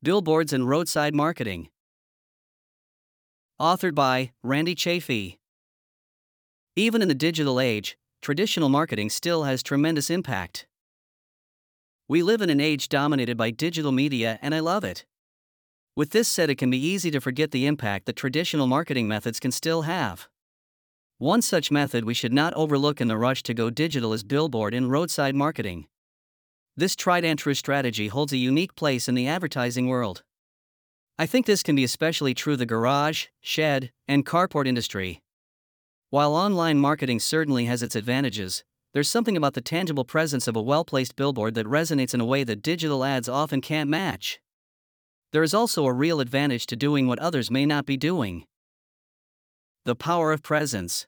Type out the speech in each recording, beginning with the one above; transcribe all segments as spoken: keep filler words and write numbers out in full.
Billboards and Roadside Marketing. Authored by Randy Chafee. Even in the digital age, traditional marketing still has tremendous impact. We live in an age dominated by digital media, and I love it. With this said, it can be easy to forget the impact that traditional marketing methods can still have. One such method we should not overlook in the rush to go digital is billboard and roadside marketing. This tried and true strategy holds a unique place in the advertising world. I think this can be especially true of the garage, shed, and carport industry. While online marketing certainly has its advantages, there's something about the tangible presence of a well-placed billboard that resonates in a way that digital ads often can't match. There is also a real advantage to doing what others may not be doing. The power of presence.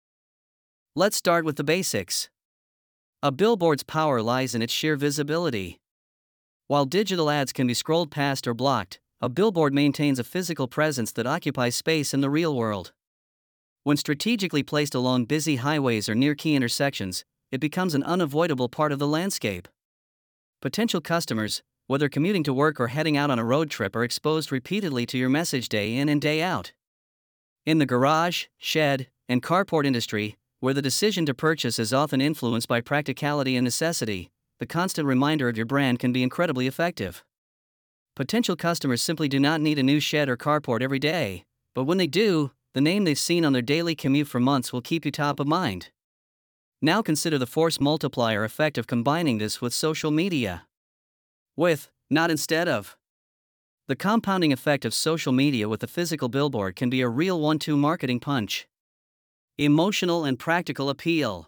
Let's start with the basics. A billboard's power lies in its sheer visibility. While digital ads can be scrolled past or blocked, a billboard maintains a physical presence that occupies space in the real world. When strategically placed along busy highways or near key intersections, it becomes an unavoidable part of the landscape. Potential customers, whether commuting to work or heading out on a road trip, are exposed repeatedly to your message day in and day out. In the garage, shed, and carport industry, where the decision to purchase is often influenced by practicality and necessity, the constant reminder of your brand can be incredibly effective. Potential customers simply do not need a new shed or carport every day, but when they do, the name they've seen on their daily commute for months will keep you top of mind. Now consider the force multiplier effect of combining this with social media. With, not instead of. The compounding effect of social media with a physical billboard can be a real one two marketing punch. Emotional and practical appeal.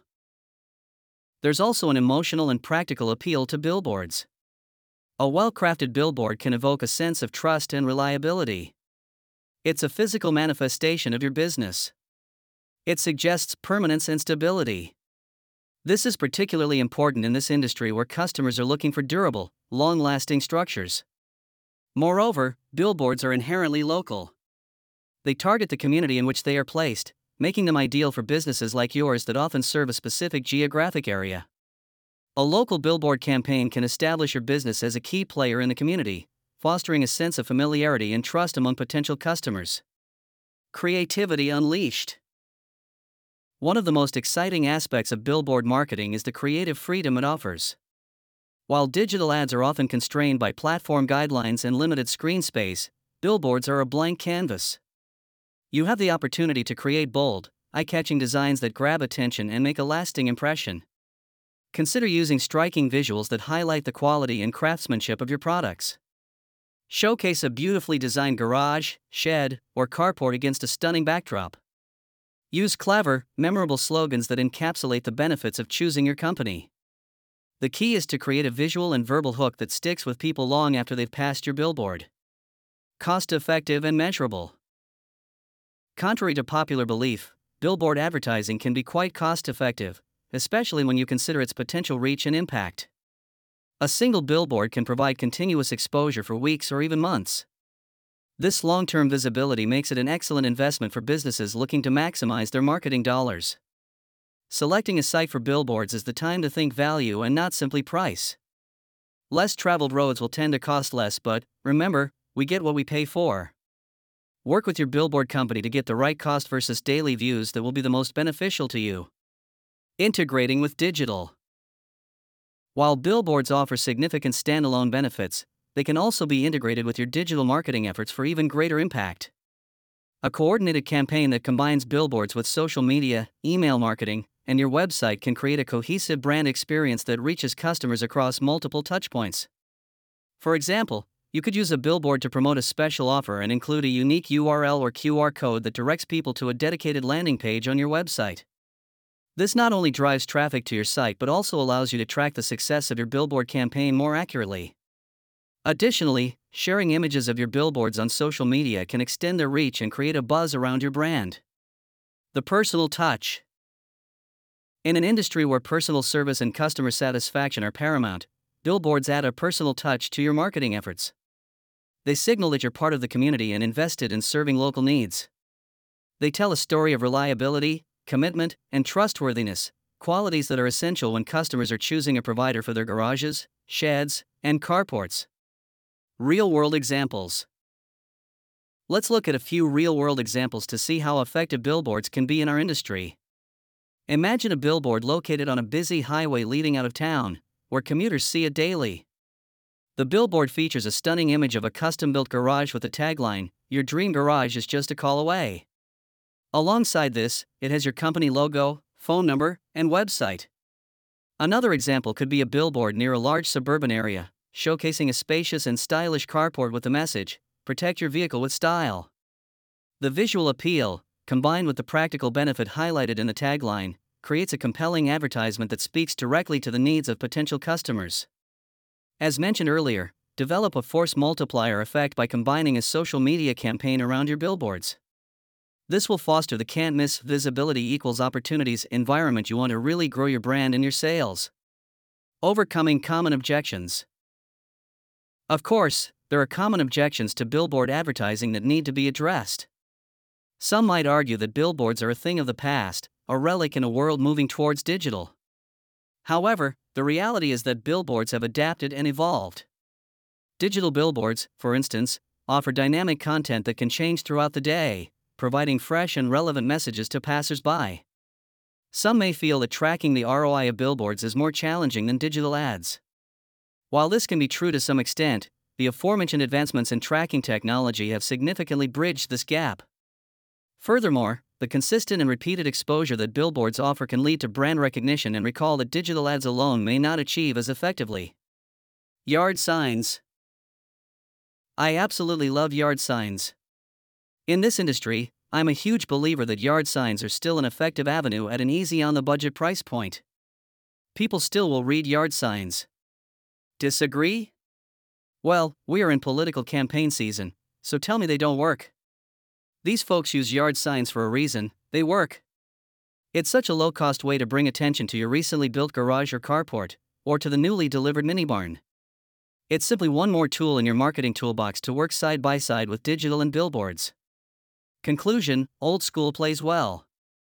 There's also an emotional and practical appeal to billboards. A well-crafted billboard can evoke a sense of trust and reliability. It's a physical manifestation of your business. It suggests permanence and stability. This is particularly important in this industry where customers are looking for durable, long-lasting structures. Moreover, billboards are inherently local. They target the community in which they are placed, making them ideal for businesses like yours that often serve a specific geographic area. A local billboard campaign can establish your business as a key player in the community, fostering a sense of familiarity and trust among potential customers. Creativity unleashed. One of the most exciting aspects of billboard marketing is the creative freedom it offers. While digital ads are often constrained by platform guidelines and limited screen space, billboards are a blank canvas. You have the opportunity to create bold, eye-catching designs that grab attention and make a lasting impression. Consider using striking visuals that highlight the quality and craftsmanship of your products. Showcase a beautifully designed garage, shed, or carport against a stunning backdrop. Use clever, memorable slogans that encapsulate the benefits of choosing your company. The key is to create a visual and verbal hook that sticks with people long after they've passed your billboard. Cost-effective and measurable. Contrary to popular belief, billboard advertising can be quite cost-effective, especially when you consider its potential reach and impact. A single billboard can provide continuous exposure for weeks or even months. This long-term visibility makes it an excellent investment for businesses looking to maximize their marketing dollars. Selecting a site for billboards is the time to think value and not simply price. Less traveled roads will tend to cost less, but remember, we get what we pay for. Work with your billboard company to get the right cost versus daily views that will be the most beneficial to you. Integrating with digital. While billboards offer significant standalone benefits, they can also be integrated with your digital marketing efforts for even greater impact. A coordinated campaign that combines billboards with social media, email marketing, and your website can create a cohesive brand experience that reaches customers across multiple touchpoints. For example, you could use a billboard to promote a special offer and include a unique U R L or Q R code that directs people to a dedicated landing page on your website. This not only drives traffic to your site but also allows you to track the success of your billboard campaign more accurately. Additionally, sharing images of your billboards on social media can extend their reach and create a buzz around your brand. The personal touch. In an industry where personal service and customer satisfaction are paramount, billboards add a personal touch to your marketing efforts. They signal that you're part of the community and invested in serving local needs. They tell a story of reliability, commitment, and trustworthiness, qualities that are essential when customers are choosing a provider for their garages, sheds, and carports. Real-world examples. Let's look at a few real-world examples to see how effective billboards can be in our industry. Imagine a billboard located on a busy highway leading out of town, where commuters see it daily. The billboard features a stunning image of a custom-built garage with the tagline, "Your dream garage is just a call away." Alongside this, it has your company logo, phone number, and website. Another example could be a billboard near a large suburban area, showcasing a spacious and stylish carport with the message, "Protect your vehicle with style." The visual appeal, combined with the practical benefit highlighted in the tagline, creates a compelling advertisement that speaks directly to the needs of potential customers. As mentioned earlier, develop a force multiplier effect by combining a social media campaign around your billboards. This will foster the can't-miss visibility equals opportunities environment you want to really grow your brand and your sales. Overcoming common objections. Of course, there are common objections to billboard advertising that need to be addressed. Some might argue that billboards are a thing of the past, a relic in a world moving towards digital. However, the reality is that billboards have adapted and evolved. Digital billboards, for instance, offer dynamic content that can change throughout the day, providing fresh and relevant messages to passers-by. Some may feel that tracking the R O I of billboards is more challenging than digital ads. While this can be true to some extent, the aforementioned advancements in tracking technology have significantly bridged this gap. Furthermore, the consistent and repeated exposure that billboards offer can lead to brand recognition and recall that digital ads alone may not achieve as effectively. Yard signs. I absolutely love yard signs. In this industry, I'm a huge believer that yard signs are still an effective avenue at an easy on-the-budget price point. People still will read yard signs. Disagree? Well, we are in political campaign season, so tell me they don't work. These folks use yard signs for a reason, they work. It's such a low-cost way to bring attention to your recently built garage or carport, or to the newly delivered mini barn. It's simply one more tool in your marketing toolbox to work side by side with digital and billboards. Conclusion: old school plays well.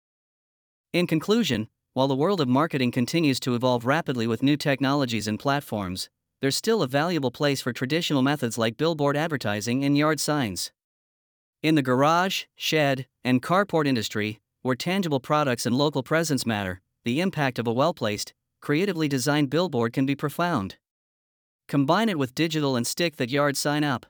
In conclusion, while the world of marketing continues to evolve rapidly with new technologies and platforms, there's still a valuable place for traditional methods like billboard advertising and yard signs. In the garage, shed, and carport industry, where tangible products and local presence matter, the impact of a well-placed, creatively designed billboard can be profound. Combine it with digital and stick that yard sign up.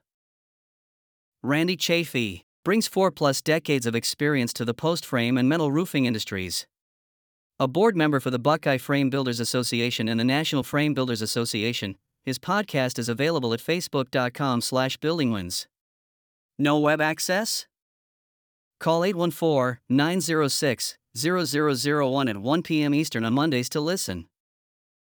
Randy Chafee brings four-plus decades of experience to the post frame and metal roofing industries. A board member for the Buckeye Frame Builders Association and the National Frame Builders Association, his podcast is available at facebook.com slash buildingwins. No web access? Call eight one four, nine zero six, zero zero zero one at one p.m. Eastern on Mondays to listen.